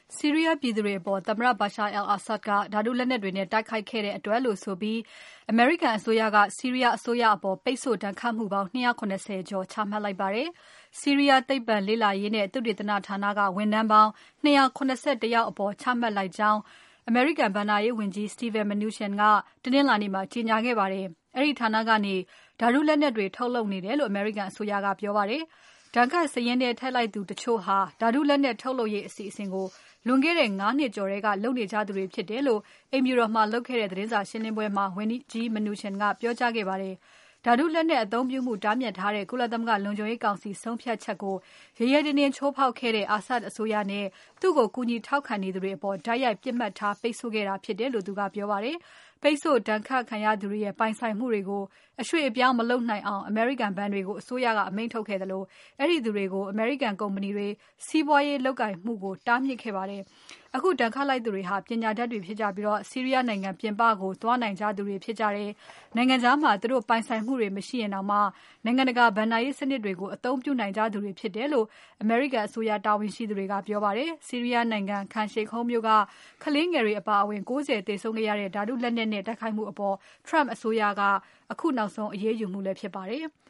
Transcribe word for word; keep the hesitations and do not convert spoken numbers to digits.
ဆီးရီးယားပြည်သူတွေအပေါ်သမ္မတ Bashar al-Assad ကဓါတုလက်နက်တွေနဲ့တိုက်ခိုက်ခဲ့တဲ့အတွက်လို့ဆိုပြီး အမေရိကန်အစိုးရက ဆီးရီးယားအစိုးရအပေါ် ပိတ်ဆို့ဒဏ်ခတ်မှုပေါင်း ၂၇၀ ကျော်ချမှတ်လိုက်ပါတယ်။ ဆီးရီးယားသိပ္ပံလေ့လာရေးနဲ့ သုတေသနဌာနက ဝန်ထမ်းပေါင်း ၂၇၁ ယောက်အပေါ် ချမှတ်လိုက်ကြောင်း အမေရိကန်ဘဏ္ဍာရေးဝန်ကြီး Steven Mnuchin ကတနင်္လာနေ့မှာ ကြေညာခဲ့ပါတယ်။ အဲဒီဌာနကနေ ဓါတုလက်နက်တွေထုတ်လုပ်နေတယ်လို့ အမေရိကန်အစိုးရကပြောပါတယ်။ ဒဏ်ခတ်စာရင်းထဲထည့်လိုက်သူတချို့ဟာ ဓါတုလက်နက်ထုတ်လုပ်ရေးအစီအစဉ်ကို လွန်ခဲ့တဲ့ ၅ နှစ်ကျော်ထဲက လုပ်နေကြသူတွေဖြစ်တယ်လို့ အိမ်ဖြူတော်မှာလုပ်ခဲ့တဲ့ သတင်းစာရှင်းပွဲမှာ ဝန်ကြီး Mnuchin ကပြောကြားခဲ့ပါတယ်။ ဓါတုလက်နက်အသုံးပြုမှုတားမြစ်ထားတဲ့ ကုလသမဂ္ဂလုံခြုံရေးကောင်စီဆုံးဖြတ်ချက်ကို ရဲရဲတင်းတင်းချိုးဖောက်ခဲ့တဲ့ Assad အစိုးရနဲ့ သူ့ကိုကူညီထောက်ခံနေသူတွေအပေါ် တိုက်ရိုက်ပစ်မှတ်ထားပိတ်ဆို့ခဲ့တာဖြစ်တယ်လို့ သူကပြောပါတယ်။ ပိတ်ဆို့ဒဏ်ခတ်ခံရသူတွေရဲ့ ပိုင်ဆိုင်မှုတွေကို အရွှေ့အပြောင်းမလုပ်နိုင်အောင် အမေရိကန်ဘဏ်တွေကို အစိုးရက အမိန့်ထုတ်ခဲ့သလို အဲဒီသူတွေကို အမေရိကန်ကုမ္ပဏီတွေ စီးပွားရေးလုပ်ကိုင်မှုကို တားမြစ်ခဲ့ပါတယ်။ အခုဒဏ်ခတ်လိုက်သူတွေဟာ ပညာတတ်တွေဖြစ်ကြပြီး ဆီးရီးယားနိုင်ငံပြင်ပကို သွားနိုင်ကြသူတွေဖြစ်ကြတယ်။ နိုင်ငံခြားမှာ သူတို့ပိုင်ဆိုင်မှုတွေမရှိရင်တောင် နိုင်ငံတကာဘဏ္ဍာရေးစနစ်တွေကို အသုံးပြုနိုင်ကြသူတွေဖြစ်တယ်လို့ အမေရိကန်အစိုးရတာဝန်ရှိသူတွေက ပြောပါတယ်။ ဆီးရီးယားနိုင်ငံ Khan Sheikhoun မြို့က ကလေးငယ်တွေအပါအဝင် ၉၀ သေဆုံးခဲ့ရတဲ့ ဓါတုလက်နက်နဲ့တိုက်ခိုက်မှုအပေါ် Trump အစိုးရက အခုနောက်ဆုံးအရေးယူမှုလည်းဖြစ်ပါတယ်။